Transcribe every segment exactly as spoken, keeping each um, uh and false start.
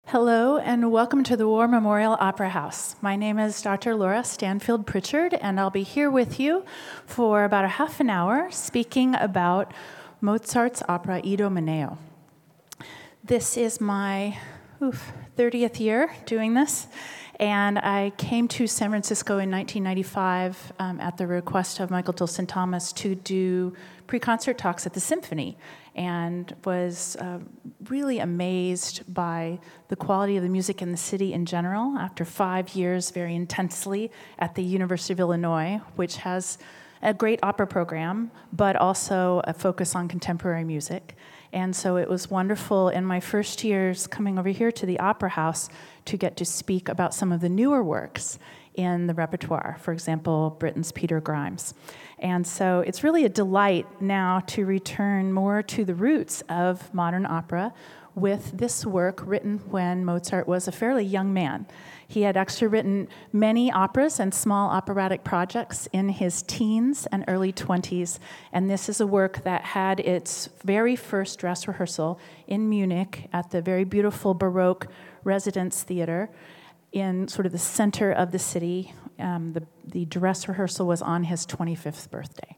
Hello, and welcome to the War Memorial Opera House. My name is Doctor Laura Stanfield Pritchard, and I'll be here with you for about a half an hour speaking about Mozart's opera Idomeneo. This is my oof, thirtieth year doing this, and I came to San Francisco in nineteen ninety-five um, at the request of Michael Tilson Thomas to do pre-concert talks at the Symphony, and was uh, really amazed by the quality of the music in the city in general after five years very intensely at the University of Illinois, which has a great opera program, but also a focus on contemporary music. And so it was wonderful in my first years coming over here to the Opera House to get to speak about some of the newer works in the repertoire, for example, Britten's Peter Grimes. And so it's really a delight now to return more to the roots of modern opera with this work written when Mozart was a fairly young man. He had actually written many operas and small operatic projects in his teens and early twenties, and this is a work that had its very first dress rehearsal in Munich at the very beautiful Baroque Residence Theater in sort of the center of the city. Um, the, the dress rehearsal was on his twenty-fifth birthday.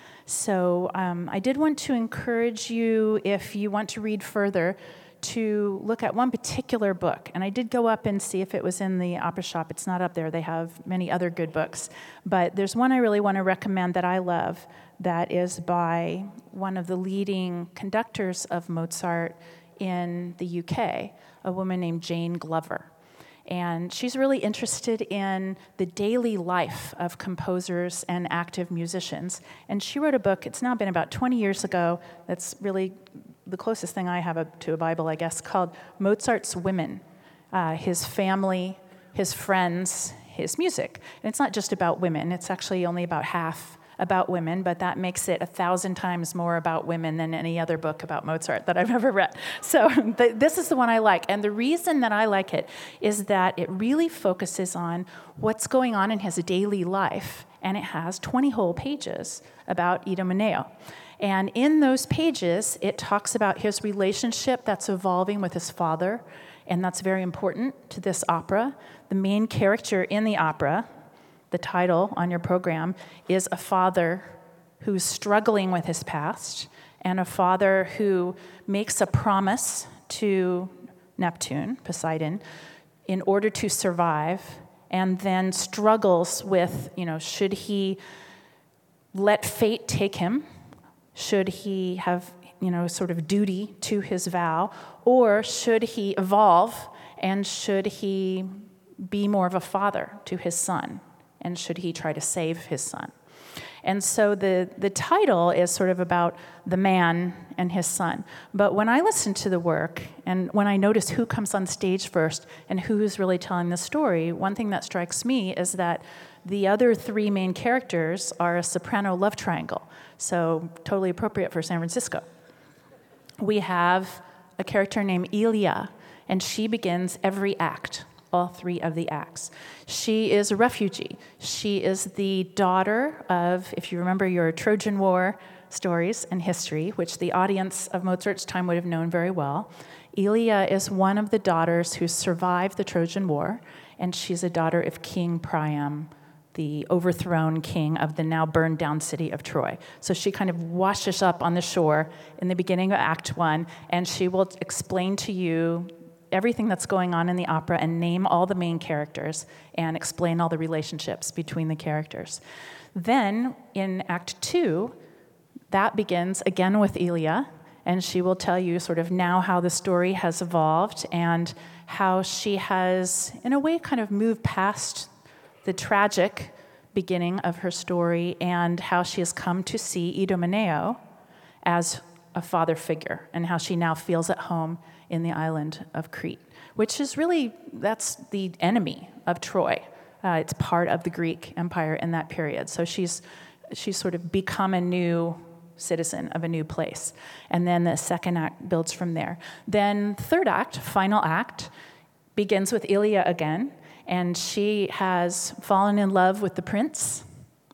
So um, I did want to encourage you, if you want to read further, to look at one particular book. And I did go up and see if it was in the opera shop. It's not up there. They have many other good books. But there's one I really want to recommend that I love that is by one of the leading conductors of Mozart in the U K, a woman named Jane Glover. And she's really interested in the daily life of composers and active musicians. And she wrote a book, it's now been about twenty years ago, that's really the closest thing I have a, to a Bible, I guess, called Mozart's Women, uh, his family, his friends, his music. And it's not just about women, it's actually only about half about women, but that makes it a thousand times more about women than any other book about Mozart that I've ever read. So th- this is the one I like. And the reason that I like it is that it really focuses on what's going on in his daily life. And it has twenty whole pages about Idomeneo. And in those pages, it talks about his relationship that's evolving with his father, and that's very important to this opera. The main character in the opera, the title on your program, is a father who's struggling with his past and a father who makes a promise to Neptune, Poseidon, in order to survive, and then struggles with, you know, should he let fate take him? Should he have, you know, sort of duty to his vow? Or should he evolve, and should he be more of a father to his son? And should he try to save his son? And so the, the title is sort of about the man and his son. But when I listen to the work, and when I notice who comes on stage first and who's really telling the story, one thing that strikes me is that the other three main characters are a soprano love triangle. So totally appropriate for San Francisco. We have a character named Ilia, and she begins every act. All three of the acts. She is a refugee. She is the daughter of, if you remember your Trojan War stories and history, which the audience of Mozart's time would have known very well. Ilia is one of the daughters who survived the Trojan War, and she's a daughter of King Priam, the overthrown king of the now burned down city of Troy. So she kind of washes up on the shore in the beginning of Act One, and she will explain to you everything that's going on in the opera and name all the main characters and explain all the relationships between the characters. Then in Act Two, that begins again with Ilia, and she will tell you sort of now how the story has evolved and how she has, in a way, kind of moved past the tragic beginning of her story and how she has come to see Idomeneo as a father figure and how she now feels at home in the island of Crete, which is really, that's the enemy of Troy. Uh, it's part of the Greek Empire in that period. So she's she's sort of become a new citizen of a new place. And then the second act builds from there. Then third act, final act, begins with Ilia again, and she has fallen in love with the prince,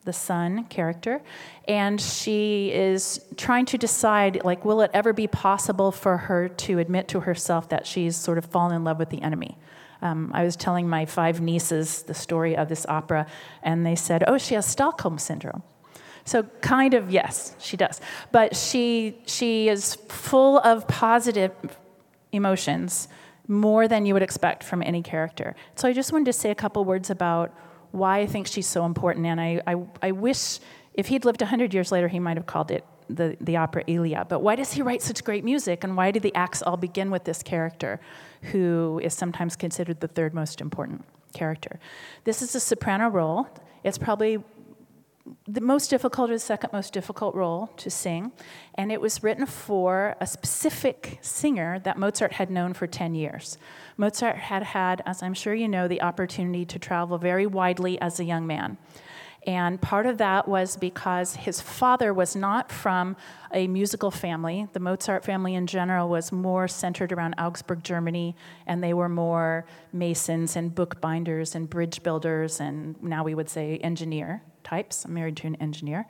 the son character, and she is trying to decide, like, will it ever be possible for her to admit to herself that she's sort of fallen in love with the enemy? Um, I was telling my five nieces the story of this opera, and they said, oh, she has Stockholm Syndrome. So kind of, yes, she does. But she she is full of positive emotions, more than you would expect from any character. So I just wanted to say a couple words about why I think she's so important, and I, I, I wish if he'd lived one hundred years later, he might have called it the, the opera Elia. But why does he write such great music, and why do the acts all begin with this character, who is sometimes considered the third most important character? This is a soprano role. It's probably the most difficult or the second most difficult role to sing, and it was written for a specific singer that Mozart had known for ten years. Mozart had had, as I'm sure you know, the opportunity to travel very widely as a young man. And part of that was because his father was not from a musical family. The Mozart family in general was more centered around Augsburg, Germany, and they were more masons and bookbinders and bridge builders, and now we would say engineer types. I'm married to an engineer.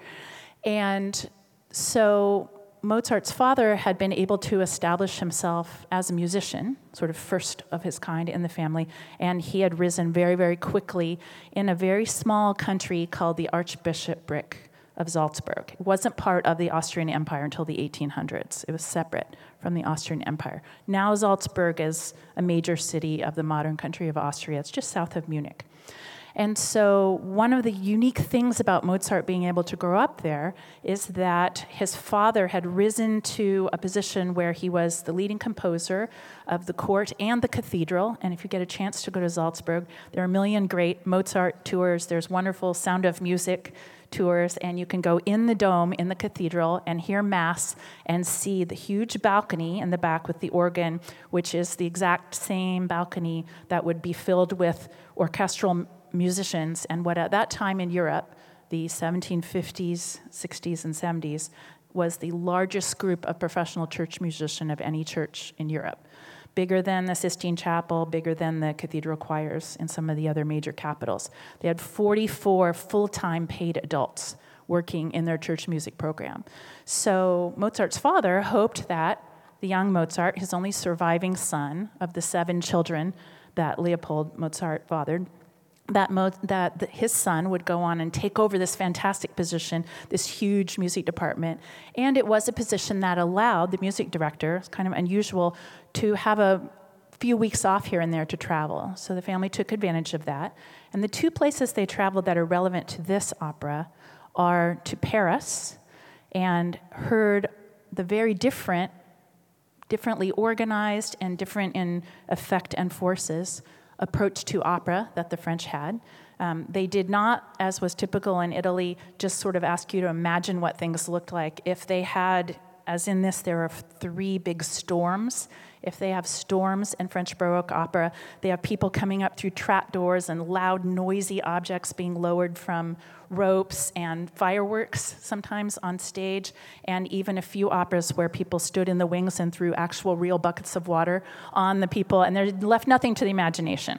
And so Mozart's father had been able to establish himself as a musician, sort of first of his kind in the family, and he had risen very, very quickly in a very small country called the Archbishopric of Salzburg. It wasn't part of the Austrian Empire until the eighteen hundreds. It was separate from the Austrian Empire. Now Salzburg is a major city of the modern country of Austria. It's just south of Munich. And so one of the unique things about Mozart being able to grow up there is that his father had risen to a position where he was the leading composer of the court and the cathedral. And if you get a chance to go to Salzburg, there are a million great Mozart tours. There's wonderful Sound of Music tours, and you can go in the dome in the cathedral and hear Mass and see the huge balcony in the back with the organ, which is the exact same balcony that would be filled with orchestral musicians, and what at that time in Europe, the seventeen fifties, sixties, and seventies, was the largest group of professional church musicians of any church in Europe. Bigger than the Sistine Chapel, bigger than the cathedral choirs in some of the other major capitals. They had forty-four full-time paid adults working in their church music program. So Mozart's father hoped that the young Mozart, his only surviving son of the seven children that Leopold Mozart fathered, that, Mo- that his son would go on and take over this fantastic position, this huge music department. And it was a position that allowed the music director, it's kind of unusual, to have a few weeks off here and there to travel. So the family took advantage of that. And the two places they traveled that are relevant to this opera are to Paris, and heard the very different, differently organized and different in effect and forces approach to opera that the French had. Um, they did not, as was typical in Italy, just sort of ask you to imagine what things looked like. If they had, as in this, there are three big storms. If they have storms in French Baroque opera, they have people coming up through trapdoors and loud, noisy objects being lowered from ropes, and fireworks sometimes on stage, and even a few operas where people stood in the wings and threw actual real buckets of water on the people, and they left nothing to the imagination.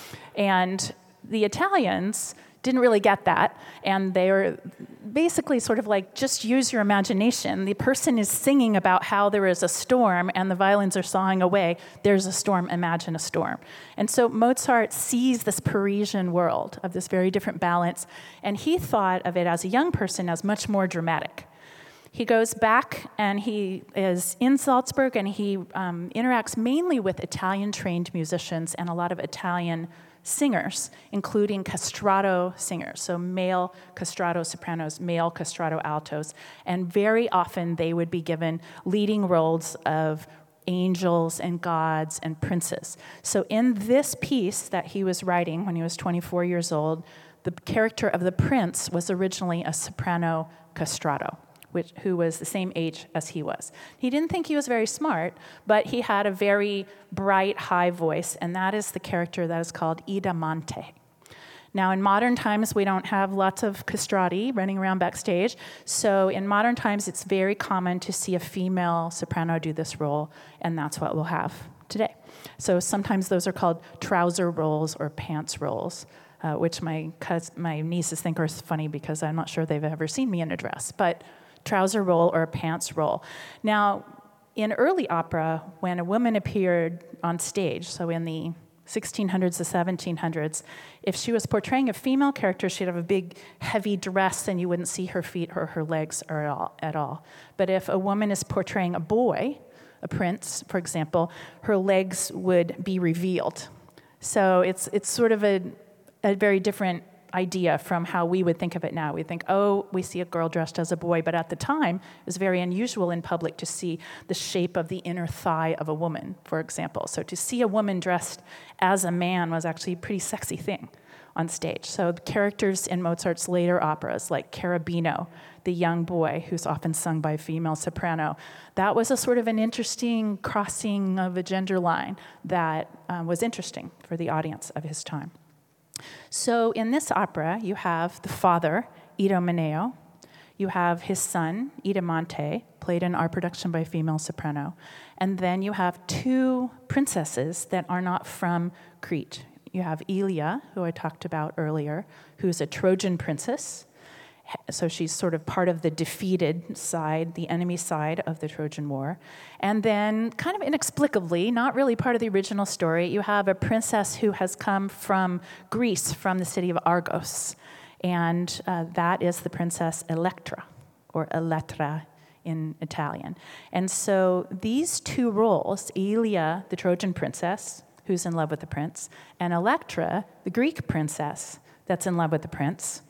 And the Italians didn't really get that, and they were basically sort of like, just use your imagination. The person is singing about how there is a storm and the violins are sawing away. There's a storm, imagine a storm. And so Mozart sees this Parisian world of this very different balance, and he thought of it as a young person as much more dramatic. He goes back and he is in Salzburg, and he um, interacts mainly with Italian-trained musicians and a lot of Italian singers, including castrato singers, so male castrato sopranos, male castrato altos, and very often they would be given leading roles of angels and gods and princes. So in this piece that he was writing when he was twenty-four years old, the character of the prince was originally a soprano castrato, which, who was the same age as he was. He didn't think he was very smart, but he had a very bright, high voice, and that is the character that is called Idamante. Now, in modern times, we don't have lots of castrati running around backstage, so in modern times, it's very common to see a female soprano do this role, and that's what we'll have today. So sometimes those are called trouser roles or pants roles. uh, which my cous- my nieces think are funny because I'm not sure they've ever seen me in a dress, but trouser roll or a pants roll. Now, in early opera, when a woman appeared on stage, so in the sixteen hundreds to seventeen hundreds, if she was portraying a female character, she'd have a big, heavy dress, and you wouldn't see her feet or her legs or at all, at all. But if a woman is portraying a boy, a prince, for example, her legs would be revealed. So it's it's sort of a, a very different idea from how we would think of it now. We think, oh, we see a girl dressed as a boy, but at the time, it was very unusual in public to see the shape of the inner thigh of a woman, for example. So to see a woman dressed as a man was actually a pretty sexy thing on stage. So the characters in Mozart's later operas, like Cherubino, the young boy who's often sung by a female soprano, that was a sort of an interesting crossing of a gender line that um, was interesting for the audience of his time. So in this opera, you have the father, Idomeneo. You have his son, Idamante, played in our production by a female soprano. And then you have two princesses that are not from Crete. You have Ilia, who I talked about earlier, who's a Trojan princess. So she's sort of part of the defeated side, the enemy side of the Trojan War. And then, kind of inexplicably, not really part of the original story, you have a princess who has come from Greece, from the city of Argos. And uh, that is the princess Electra, or Elettra in Italian. And so these two roles, Ilia, the Trojan princess, who's in love with the prince, and Electra, the Greek princess that's in love with the prince,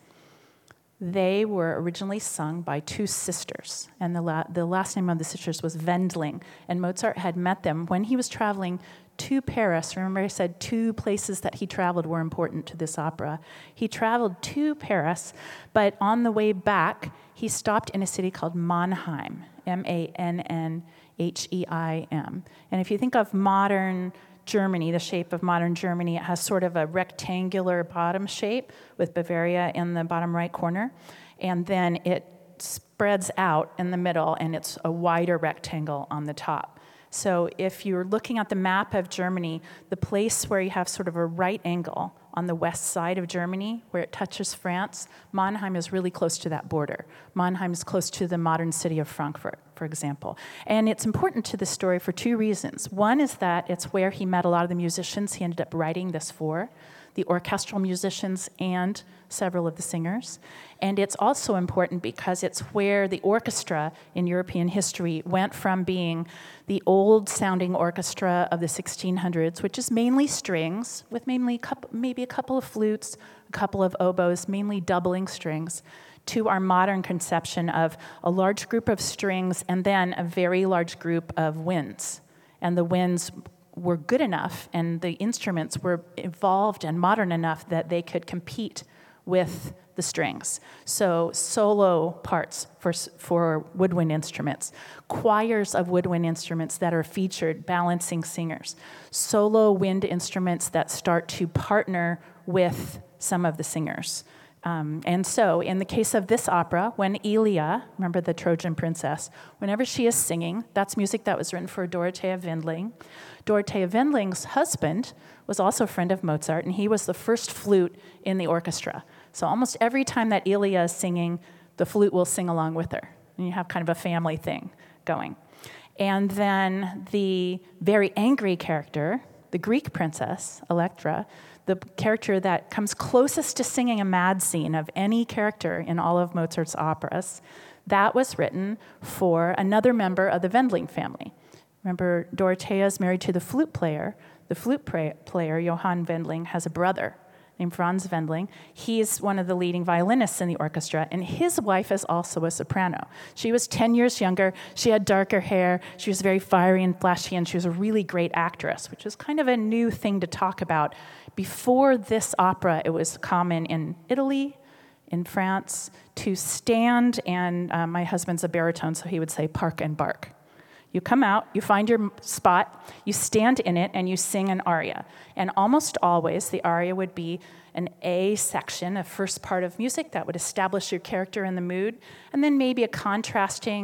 they were originally sung by two sisters, and the, la- the last name of the sisters was Wendling, and Mozart had met them when he was traveling to Paris. Remember I said two places that he traveled were important to this opera. He traveled to Paris, but on the way back, he stopped in a city called Mannheim, M A N N H E I M. And if you think of modern Germany, the shape of modern Germany, it has sort of a rectangular bottom shape with Bavaria in the bottom right corner, and then it spreads out in the middle, and it's a wider rectangle on the top. So if you're looking at the map of Germany, the place where you have sort of a right angle on the west side of Germany, where it touches France, Mannheim is really close to that border. Mannheim is close to the modern city of Frankfurt, for example. And it's important to the story for two reasons. One is that it's where he met a lot of the musicians he ended up writing this for, the orchestral musicians and several of the singers. And it's also important because it's where the orchestra in European history went from being the old-sounding orchestra of the sixteen hundreds, which is mainly strings, with mainly couple, maybe a couple of flutes, a couple of oboes, mainly doubling strings, to our modern conception of a large group of strings and then a very large group of winds. And the winds were good enough, and the instruments were evolved and modern enough that they could compete with the strings. So solo parts for, for woodwind instruments, choirs of woodwind instruments that are featured balancing singers, solo wind instruments that start to partner with some of the singers. Um, and so in the case of this opera, when Ilia, remember the Trojan princess, whenever she is singing, that's music that was written for Dorothea Wendling. Dorothea Wendling's husband was also a friend of Mozart, and he was the first flute in the orchestra. So almost every time that Ilia is singing, the flute will sing along with her. And you have kind of a family thing going. And then the very angry character, the Greek princess, Electra, the character that comes closest to singing a mad scene of any character in all of Mozart's operas, that was written for another member of the Wendling family. Remember, Dorothea is married to the flute player. The flute player, Johann Wendling, has a brother named Franz Wendling. He's one of the leading violinists in the orchestra, and his wife is also a soprano. She was ten years younger. She had darker hair. She was very fiery and flashy, and she was a really great actress, which is kind of a new thing to talk about. Before this opera, it was common in Italy, in France, to stand, and uh, my husband's a baritone, so he would say park and bark. You come out, you find your spot, you stand in it, and you sing an aria. And almost always, the aria would be an A section, a first part of music that would establish your character and the mood, and then maybe a contrasting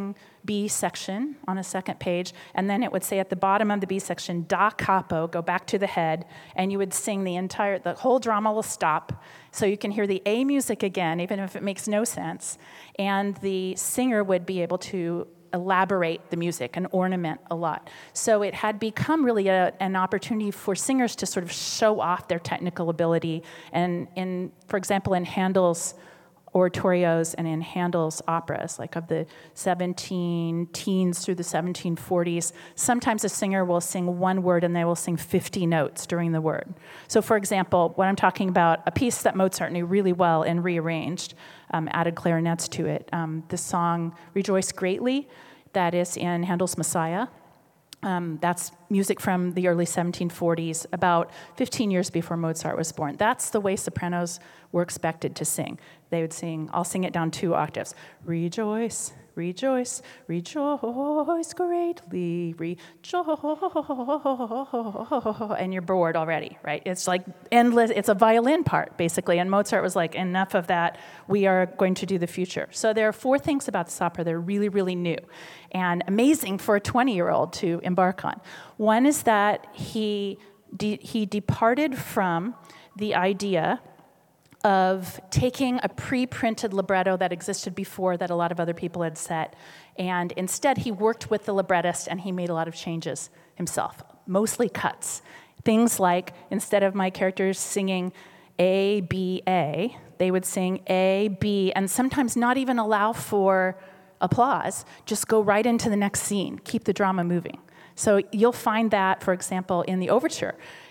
B section on a second page, and then it would say at the bottom of the B section, da capo, go back to the head, and you would sing the entire, the whole drama will stop, so you can hear the A music again, even if it makes no sense, and the singer would be able to elaborate the music and ornament a lot. So it had become really a, an opportunity for singers to sort of show off their technical ability, and in, for example, in Handel's oratorios and in Handel's operas, like of the seventeen teens through the seventeen forties, sometimes a singer will sing one word and they will sing fifty notes during the word. So for example, when I'm talking about a piece that Mozart knew really well and rearranged, um, added clarinets to it, um, the song Rejoice Greatly, that is in Handel's Messiah. Um, that's music from the early seventeen forties, about fifteen years before Mozart was born. That's the way sopranos were expected to sing. They would sing, I'll sing it down two octaves. Rejoice, rejoice, rejoice greatly, rejoice. And you're bored already, right? It's like endless, it's a violin part, basically. And Mozart was like, enough of that, we are going to do the future. So there are four things about this opera that are really, really new and amazing for a twenty-year-old to embark on. One is that he de- he departed from the idea of taking a pre-printed libretto that existed before that a lot of other people had set, and instead he worked with the librettist and he made a lot of changes himself, mostly cuts. Things like, instead of my characters singing A, B, A, they would sing A, B, and sometimes not even allow for applause, just go right into the next scene, keep the drama moving. So you'll find that, for example, in the overture.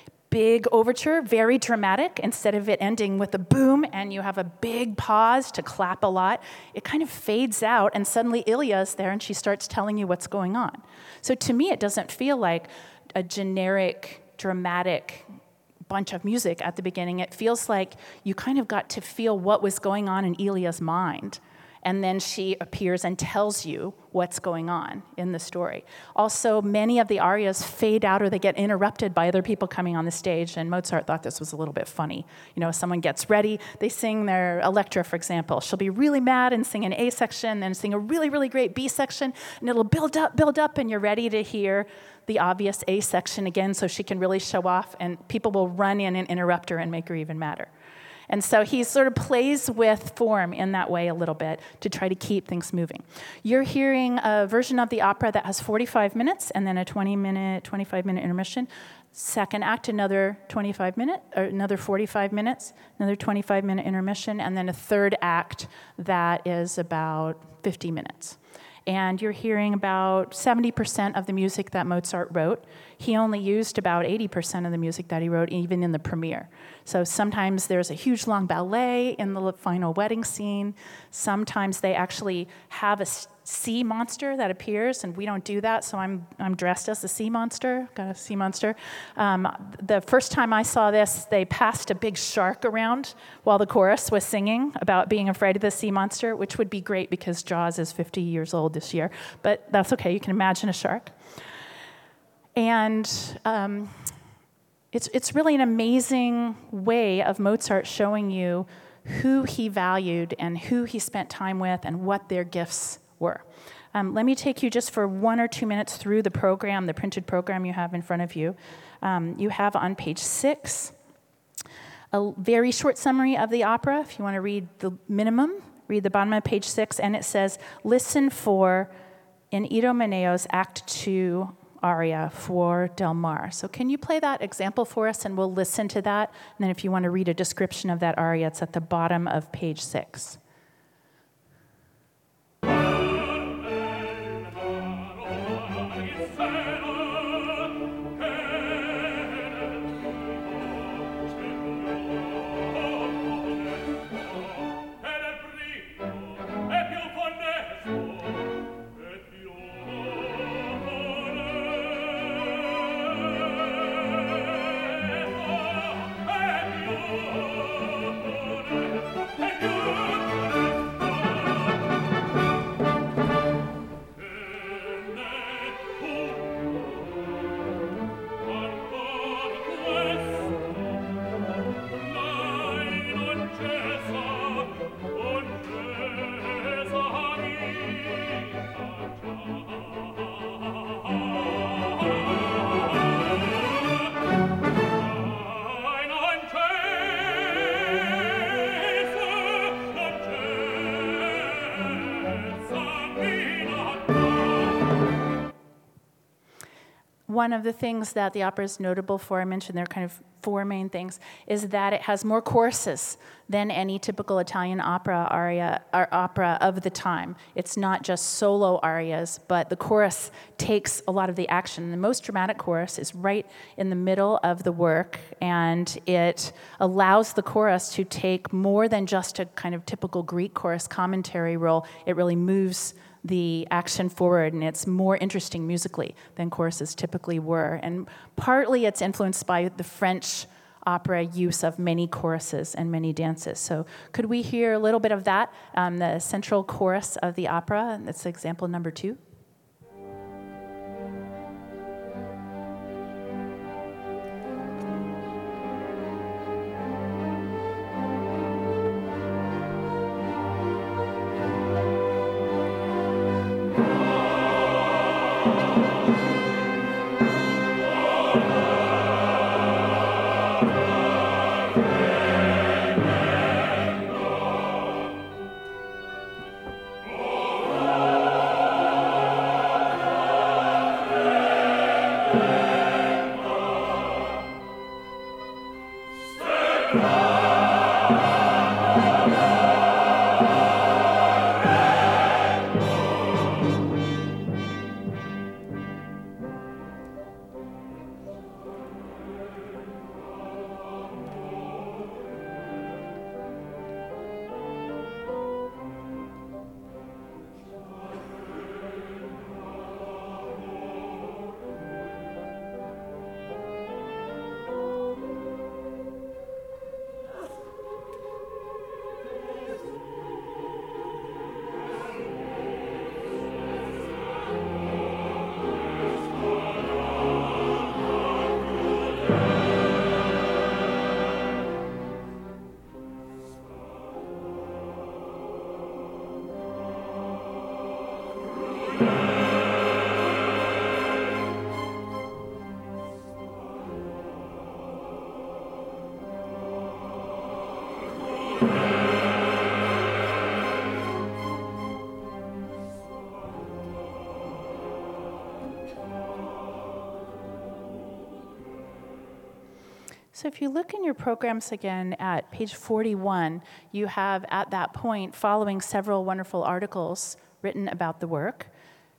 Big overture, very dramatic. Instead of it ending with a boom and you have a big pause to clap a lot, it kind of fades out and suddenly Ilya's there and she starts telling you what's going on. So to me, it doesn't feel like a generic, dramatic bunch of music at the beginning. It feels like you kind of got to feel what was going on in Ilya's mind. And then she appears and tells you what's going on in the story. Also, many of the arias fade out or they get interrupted by other people coming on the stage, and Mozart thought this was a little bit funny. You know, someone gets ready, they sing their Electra, for example. She'll be really mad and sing an A section, then sing a really, really great B section, and it'll build up, build up, and you're ready to hear the obvious A section again so she can really show off, and people will run in and interrupt her and make her even madder. And so he sort of plays with form in that way a little bit to try to keep things moving. You're hearing a version of the opera that has forty-five minutes and then a twenty-minute, twenty-five-minute intermission. Second act, another twenty-five minute, or another forty-five minutes, another twenty-five-minute intermission, and then a third act that is about fifty minutes. And you're hearing about seventy percent of the music that Mozart wrote. He only used about eighty percent of the music that he wrote, even in the premiere. So sometimes there's a huge long ballet in the final wedding scene. Sometimes they actually have a sea monster that appears, and we don't do that, so I'm I'm dressed as the sea monster, got a sea monster. Um, the first time I saw this, they passed a big shark around while the chorus was singing about being afraid of the sea monster, which would be great because Jaws is fifty years old this year, but that's okay, you can imagine a shark. And um, it's it's really an amazing way of Mozart showing you who he valued and who he spent time with and what their gifts were. Um, let me take you just for one or two minutes through the program, the printed program you have in front of you. Um, you have on page six a very short summary of the opera. If you want to read the minimum, read the bottom of page six, and it says, listen for in Idomeneo's Act two aria for Del Mar. So can you play that example for us, and we'll listen to that, and then if you want to read a description of that aria, it's at the bottom of page six. Thank you. one of the things that the opera is notable for, I mentioned there are kind of four main things, is that it has more choruses than any typical Italian opera aria or opera of the time. It's not just solo arias, but the chorus takes a lot of the action. The most dramatic chorus is right in the middle of the work, and it allows the chorus to take more than just a kind of typical Greek chorus commentary role. It really moves the action forward, and it's more interesting musically than choruses typically were. And partly it's influenced by the French opera use of many choruses and many dances. So could we hear a little bit of that, um, the central chorus of the opera? That's example number two. So if you look in your programs again at page forty-one, you have at that point, following several wonderful articles written about the work,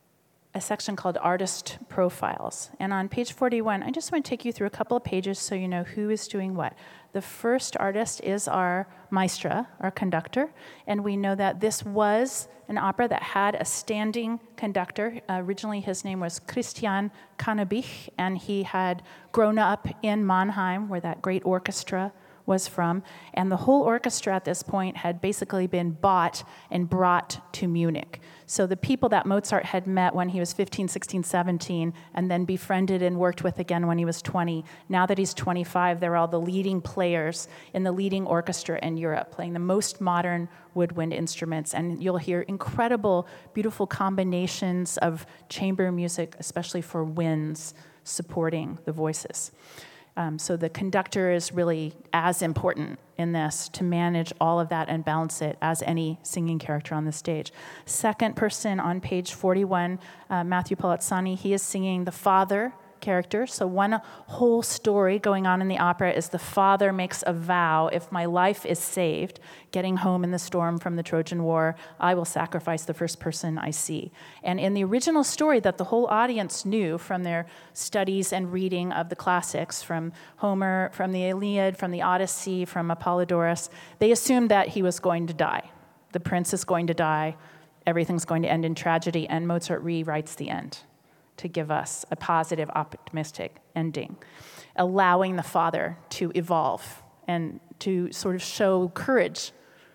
a section called Artist Profiles. And on page forty-one, I just want to take you through a couple of pages so you know who is doing what. The first artist is our maestra, our conductor, and we know that this was an opera that had a standing conductor. Uh, originally, his name was Christian Cannabich, and he had grown up in Mannheim, where that great orchestra was from, and the whole orchestra at this point had basically been bought and brought to Munich. So the people that Mozart had met when he was fifteen, sixteen, seventeen, and then befriended and worked with again when he was twenty, now that he's twenty-five, they're all the leading players in the leading orchestra in Europe, playing the most modern woodwind instruments, and you'll hear incredible, beautiful combinations of chamber music, especially for winds, supporting the voices. Um, so the conductor is really as important in this to manage all of that and balance it as any singing character on the stage. Second person on page forty-one, uh, Matthew Palazzani, he is singing the father character. So one whole story going on in the opera is the father makes a vow: if my life is saved, getting home in the storm from the Trojan War, I will sacrifice the first person I see. And in the original story that the whole audience knew from their studies and reading of the classics, from Homer, from the Iliad, from the Odyssey, from Apollodorus, they assumed that he was going to die. The prince is going to die, everything's going to end in tragedy, and Mozart rewrites the end to give us a positive, optimistic ending, allowing the father to evolve and to sort of show courage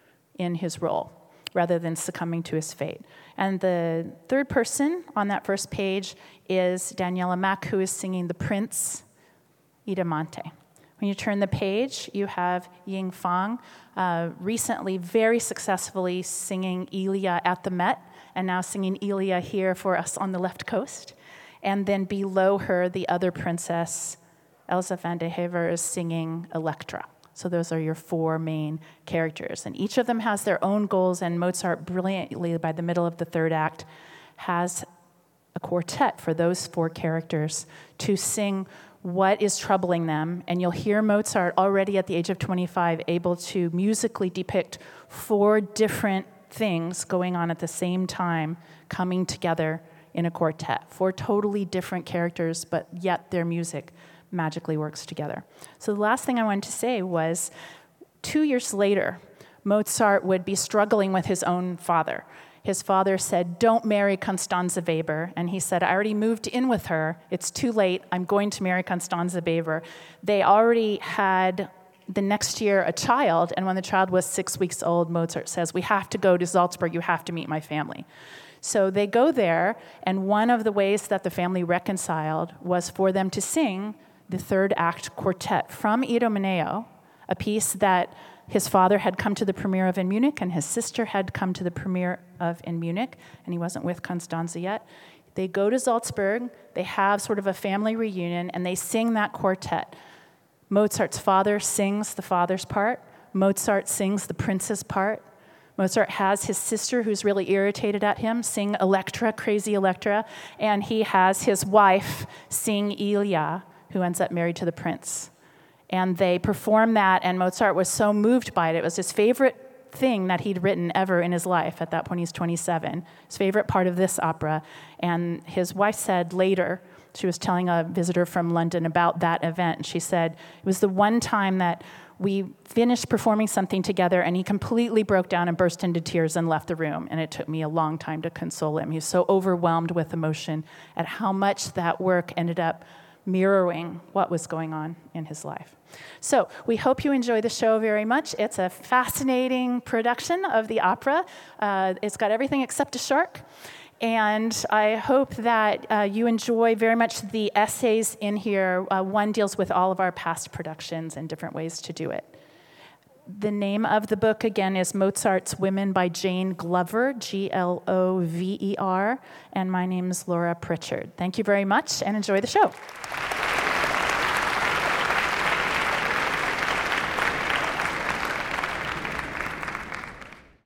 in his role rather than succumbing to his fate. And the third person on that first page is Daniela Mack, who is singing the Prince Idamante. When you turn the page, you have Ying Fang, uh, recently very successfully singing Elia at the Met, and now singing Elia here for us on the left coast. And then below her, the other princess, Elsa van de Hever, is singing Electra. So those are your four main characters. And each of them has their own goals, and Mozart brilliantly, by the middle of the third act, has a quartet for those four characters to sing what is troubling them. And you'll hear Mozart already at the age of twenty-five able to musically depict four different things going on at the same time, coming together in a quartet. Four totally different characters, but yet their music magically works together. So the last thing I wanted to say was, two years later, Mozart would be struggling with his own father. His father said, don't marry Constanze Weber. And he said, I already moved in with her. It's too late. I'm going to marry Constanze Weber. They already had, the next year, a child. And when the child was six weeks old, Mozart says, we have to go to Salzburg. You have to meet my family. So they go there. And one of the ways that the family reconciled was for them to sing the third act quartet from Idomeneo, a piece that his father had come to the premiere of in Munich, and his sister had come to the premiere of in Munich, and he wasn't with Constanze yet. They go to Salzburg, they have sort of a family reunion, and they sing that quartet. Mozart's father sings the father's part. Mozart sings the prince's part. Mozart has his sister, who's really irritated at him, sing Electra, Crazy Electra, and he has his wife sing Ilya, who ends up married to the prince. And they performed that, and Mozart was so moved by it. It was his favorite thing that he'd written ever in his life. At that point, he's twenty-seven. His favorite part of this opera. And his wife said later, she was telling a visitor from London about that event, and she said, it was the one time that we finished performing something together, and he completely broke down and burst into tears and left the room. And it took me a long time to console him. He was so overwhelmed with emotion at how much that work ended up mirroring what was going on in his life. So we hope you enjoy the show very much. It's a fascinating production of the opera. Uh, it's got everything except a shark. And I hope that uh, you enjoy very much the essays in here. Uh, one deals with all of our past productions and different ways to do it. The name of the book, again, is Mozart's Women by Jane Glover, G L O V E R. And my name is Laura Pritchard. Thank you very much, and enjoy the show.